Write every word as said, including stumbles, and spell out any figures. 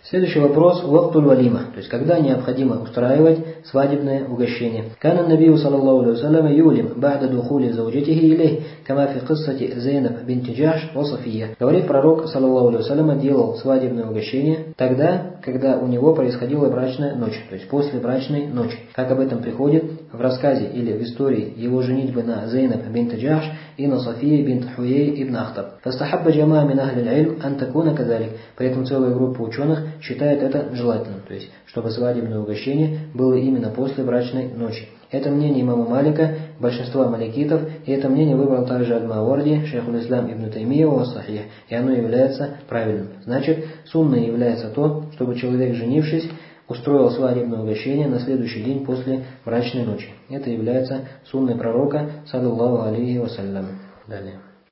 Следующий вопрос. Вактуль валима. То есть, когда необходимо устраивать свадебное угощение. Кана набию саллаллаху алейхи вассалям юлим ба'да духули зауджатихи илейх, кама фи киссати Зейнаб бинти Джахш ва София. Говорит пророк саллаллаху алейхи вассалям, делал свадебное угощение тогда, когда у него происходила брачная ночь, то есть после брачной ночи. Как об этом приходит в рассказе или в истории его женитьбы на Зейнаб бинт Джахш и на Софии бинт Хуей ибн Ахтаб. Фастахабба джамаа мин ахли аль-илм ан такуна кадалик. При этом целая группа ученых считает это желательным, то есть чтобы свадебное угощение было именно после брачной ночи. Это мнение имама Малика, большинства маликитов, и это мнение выбрал также Аль-Маварди, шейхуль ислам ибн Таймия ва Сахих, и оно является правильным. Значит, сунной является то, чтобы человек, женившись, устроил свадебное угощение на следующий день после брачной ночи. Это является сунной пророка, саллаллаху алейхи вассалям. Далее.